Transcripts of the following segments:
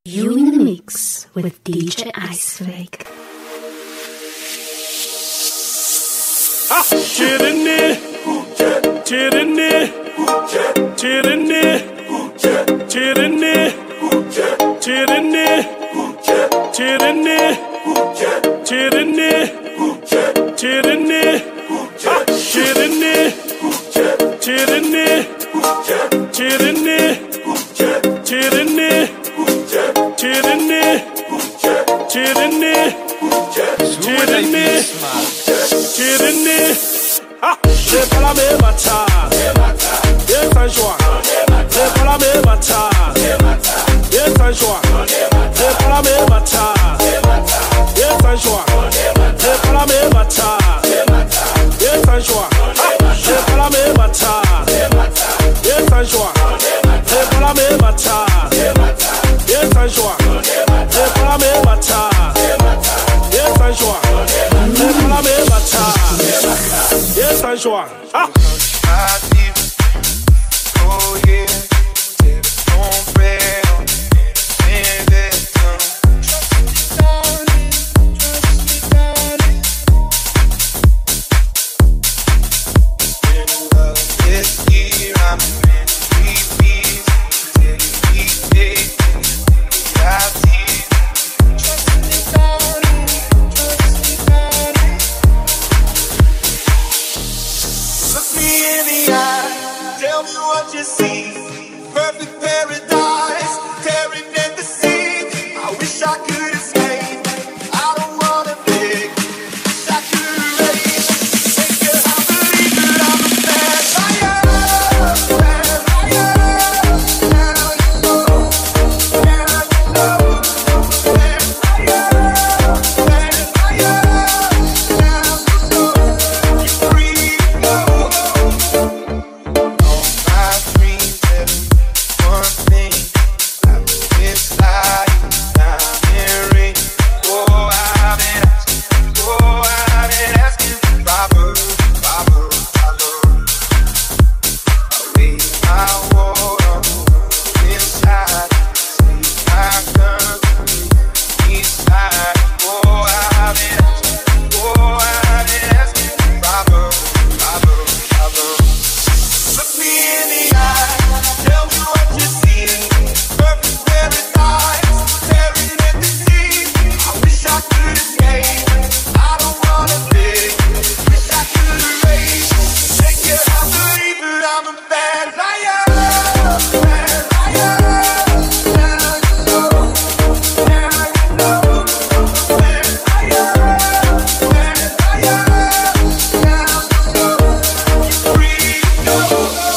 You in the mix with DJ Iceflake. Çirini, çirini, çirini, çirini, çirini, çirini, çirini, çirini, çirini, çirini, çirini, çirini, Çirini, c'est pas la même bataille. Yes, un joie. C'est pas la même bataille. Yes, un joie. C'est pas la même bataille. Yes, un joie. C'est pas la même bataille. Yes, un joie. C'est pas la même bataille. Yes, un joie. C'est pas la même bataille. Yes, un joie. C'est pas la même bataille. Yes, un joie. C'est pas la même bataille. Yes, un joie. Oh yeah, c'est ton père, c'est béton. In love this year, I'm in 3 weeks. Every day, I've seen. Look me in the eye, tell me what you see. Perfect paradise, tearing at the sea. I wish I could escape. I don't wanna beg. Wish I could erase. Make your heart believe that I'm a bad liar. Bad liar. Now you know. Now you know. Bad liar. Bad liar. Now you know. You're free to go. All my dreams have one thing. I miss how you down. Oh, I've been asking, Robert, I love. I raise my water inside, see my gun inside. Oh, I've been asking, Robert, I love. Look me in the eye, tell me what you see. Perfect paradise, tearing at the sea. I wish I could escape. I don't wanna live. Wish I could erase. Make your heart believe that I'm a bad liar. Bad liar. Now you know. Now you know. Bad liar. Bad liar. Now you know. You're free to go.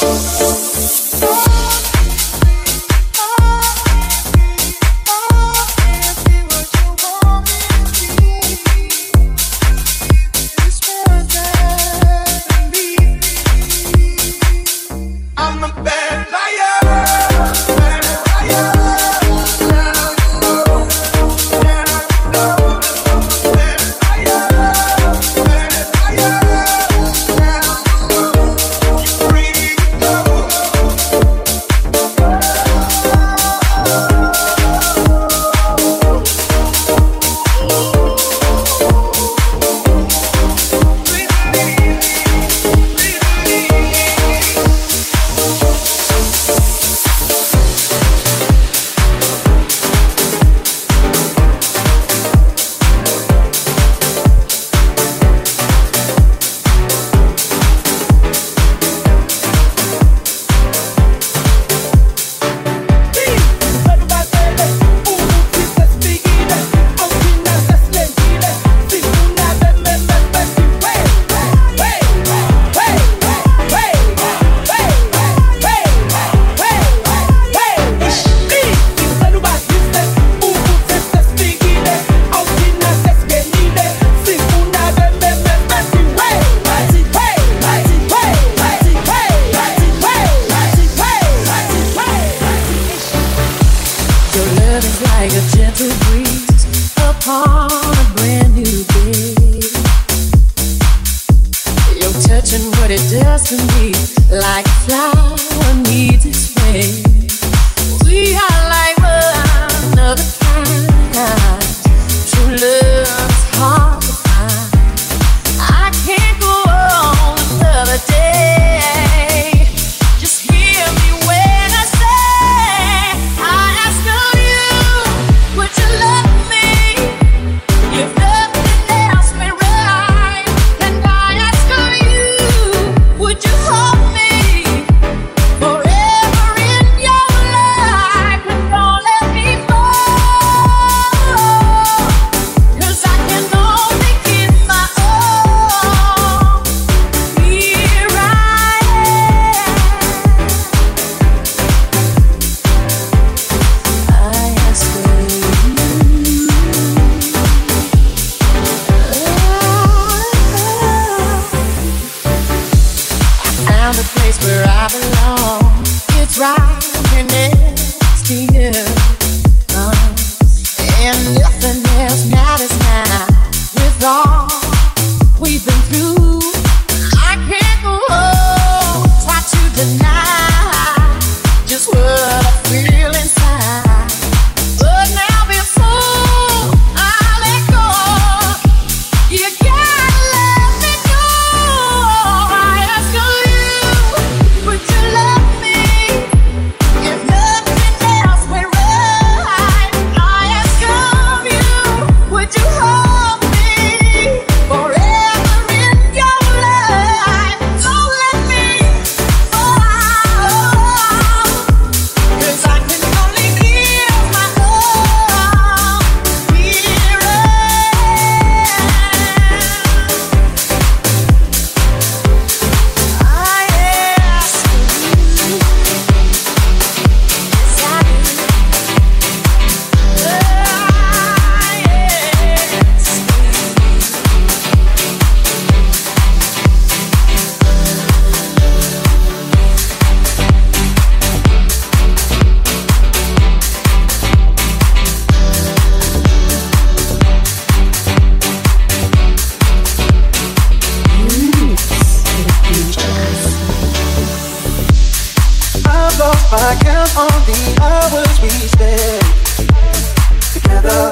I'm a bad liar. Bad liar. Now you know. Now you know. Bad liar. Bad liar. Now you know. You're free to go. Your love is like a gentle breeze upon a brand new day. Your touch and what it does to me, like a flower needs its way. We are like one another count on the hours we spend together.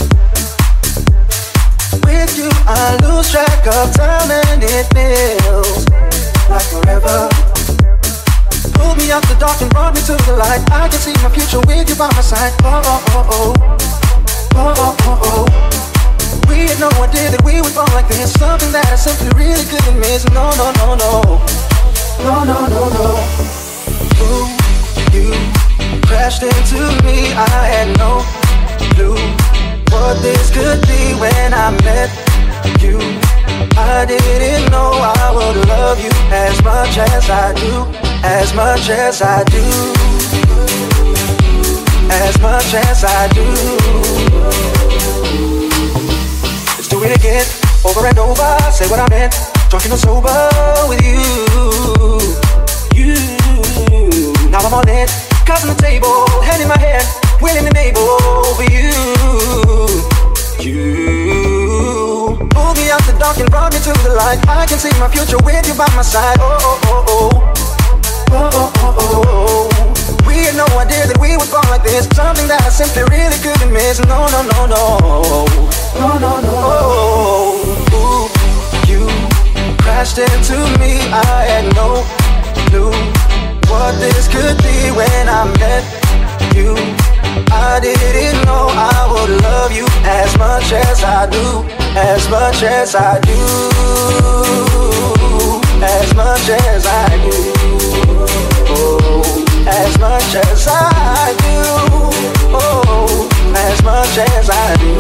With you, I lose track of time and it feels like forever. Pulled me out the dark and brought me to the light. I can see my future with you by my side. Oh, oh, oh, oh. Oh, oh, oh, oh. We had no idea that we would fall like this. Something that I simply really couldn't miss. No, no, no, no. No, no, no, no. Ooh, you crashed into me. I had no clue what this could be when I met you. I didn't know I would love you as much as I do. As much as I do. As much as I do. Let's do it again, over and over. Say what I meant, talking or sober with you. Now I'm on it, cards on the table, hand in my hand, willing and able for you. You pulled me out the dark and brought me to the light. I can see my future with you by my side. Oh, oh, oh, oh. Oh, oh, oh, oh, oh. We had no idea that we would fall like this. Something that I simply really couldn't miss. No, no, no, no. No, no, no. Ooh, you crashed into me. I had no clue what this could be when I met you. I didn't know I would love you as much as I do. As much as I do. As much as I do. Oh, as much as I do. Oh, as much as I do.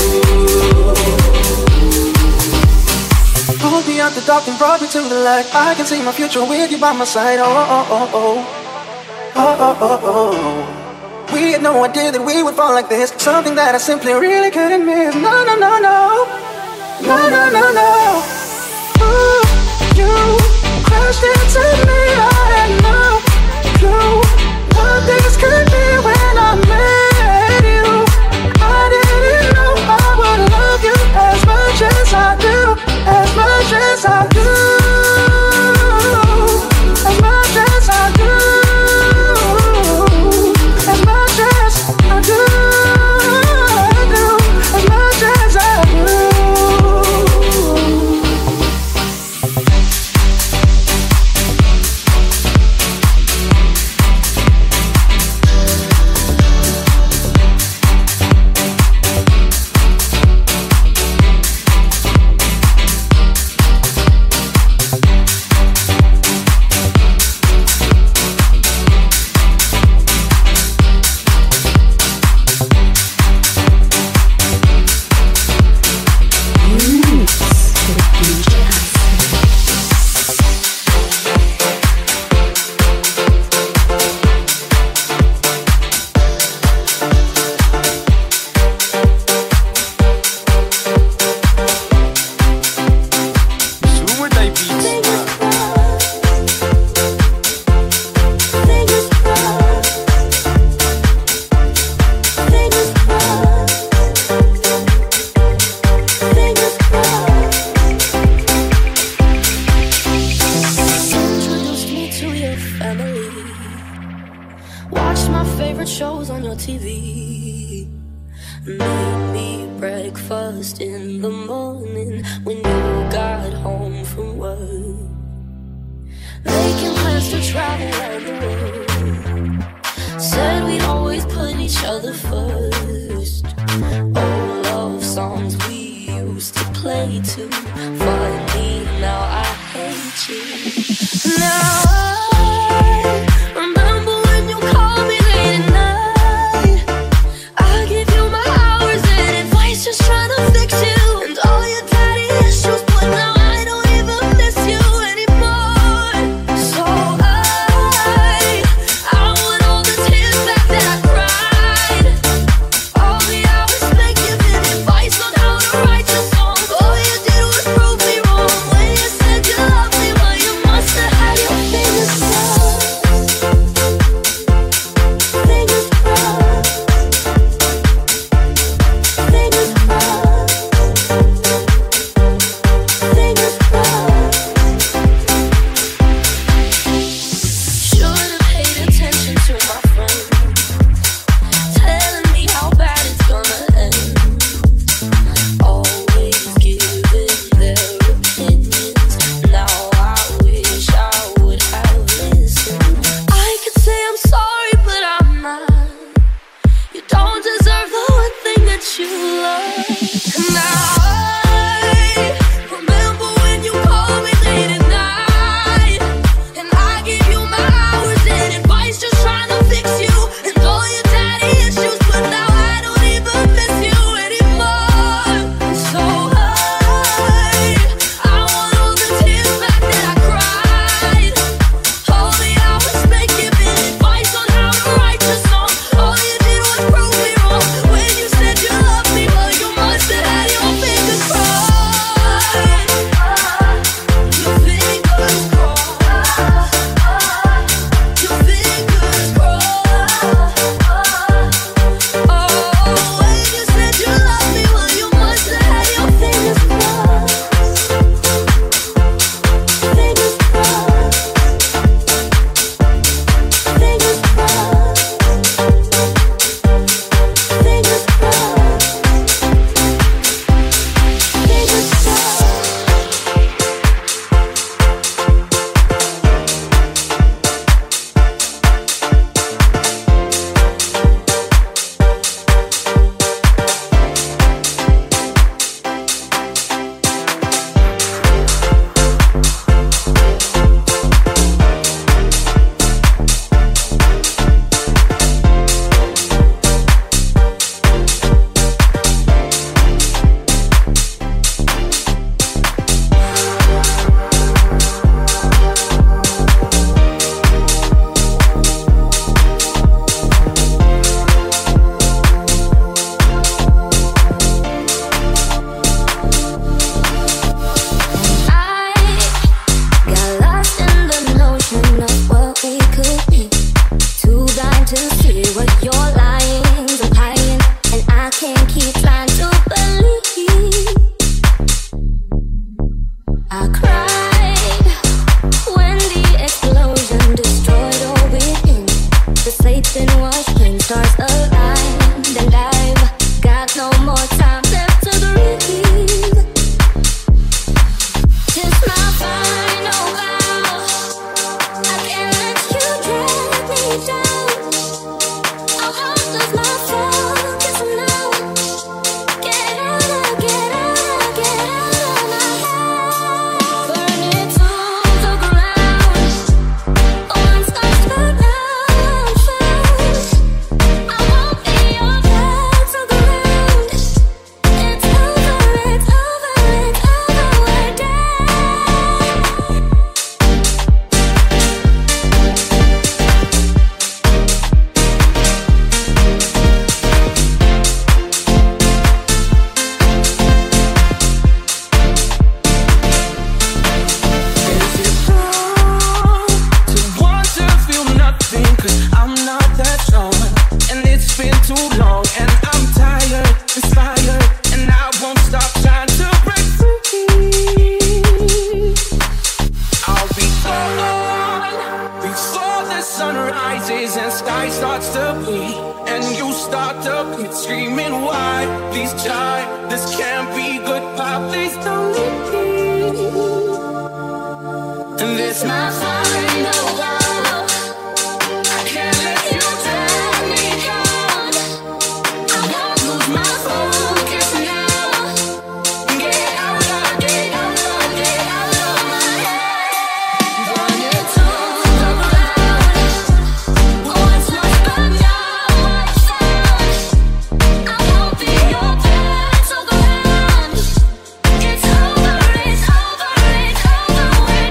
Pulled me out the dark and brought me to the light. I can see my future with you by my side. Oh, oh, oh, oh. Oh, oh, oh, oh. We had no idea that we would fall like this. Something that I simply really couldn't miss. No, no, no, no. No, no, no, no. Ooh, you crashed into me. I had no clue what this could be when I met you. I didn't know I would love you as much as I do. As much as I do. As much as I do. As much as I do. As much as I do. Said you love me, but you must have had your It's screaming why, please try. This can't be goodbye, please don't leave me. And this my final love. I can't let you tell me gone. I won't lose my focus now. Get out of my head. When it's all around, what's left but now I found. I won't be your battleground. It's over, it's over, it's over, we're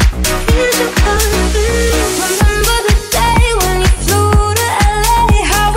Remember the day when you flew to LA? How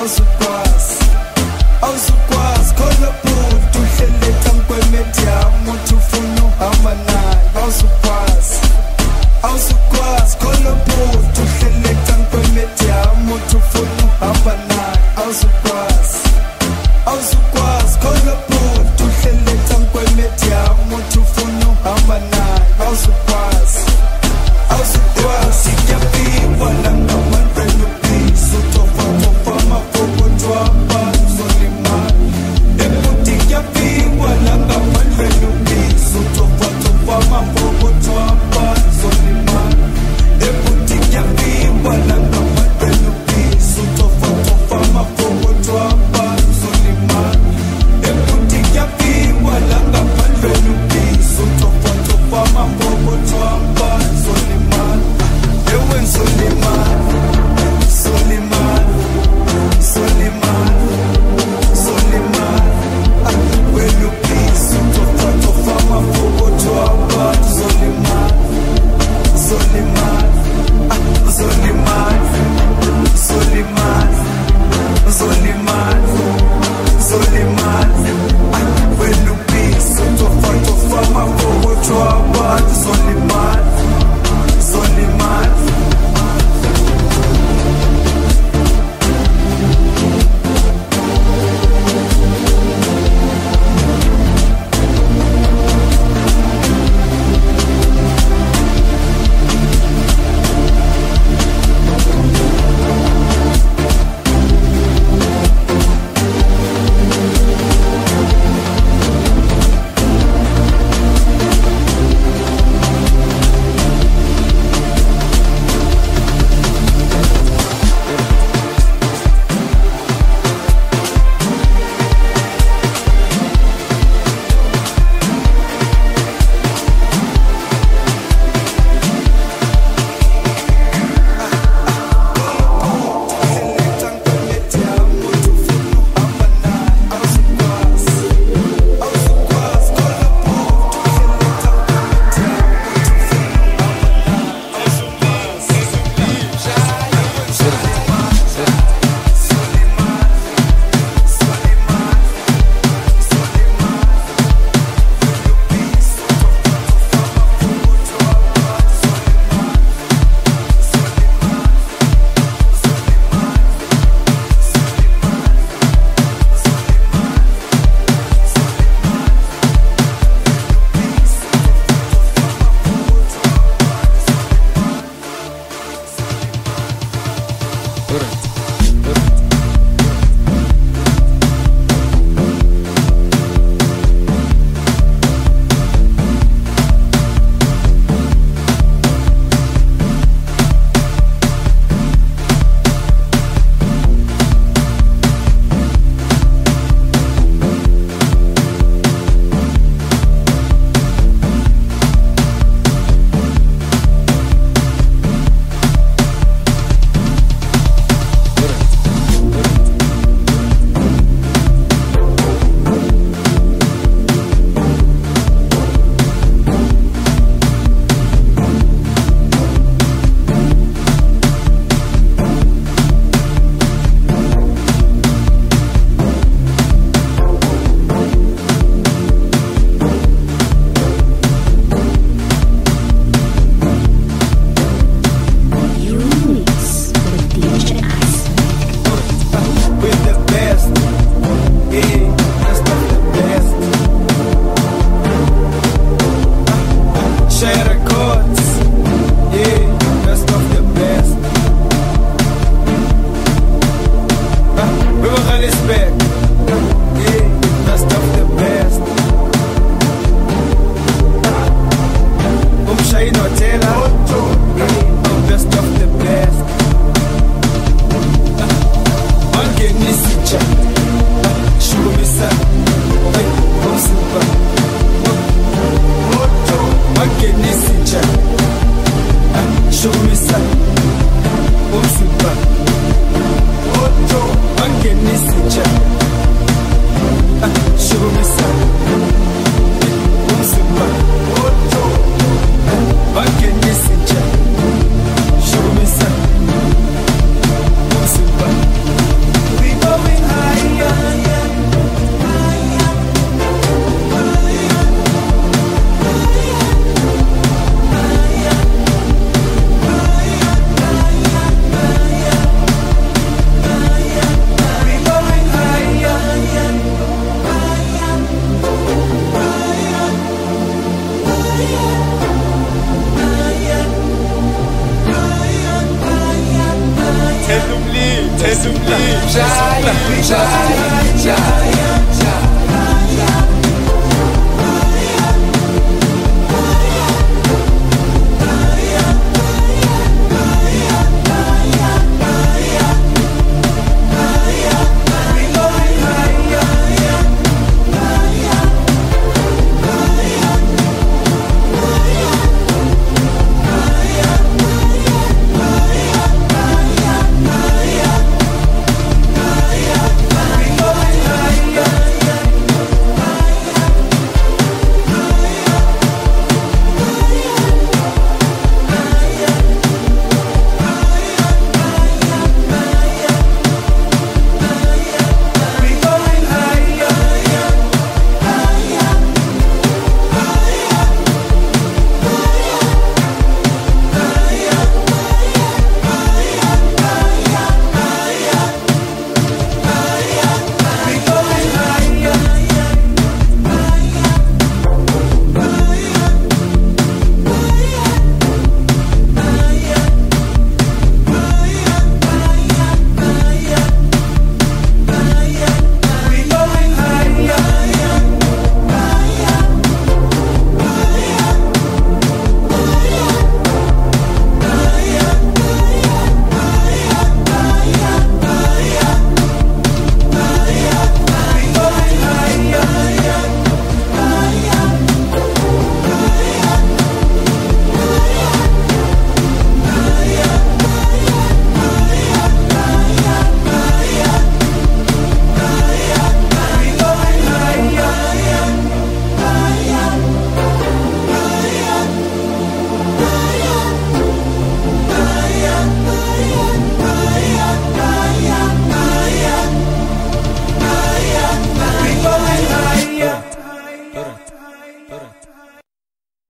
house of